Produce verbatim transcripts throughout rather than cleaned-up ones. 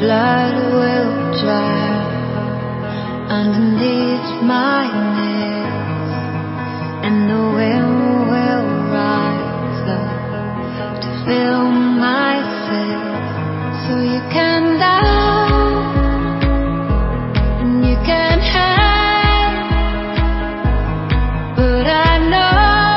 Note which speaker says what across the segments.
Speaker 1: blood will dry underneath my nails, and the wind will rise up to fill my sails. So you can down and you can hang, but I know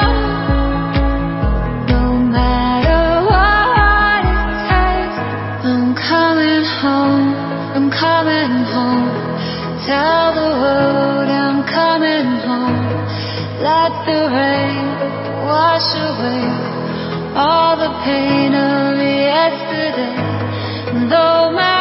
Speaker 1: no matter what it takes, I'm coming home, I'm coming home. Tell the world I'm coming home. Let the rain wash away all the pain of yesterday. And though my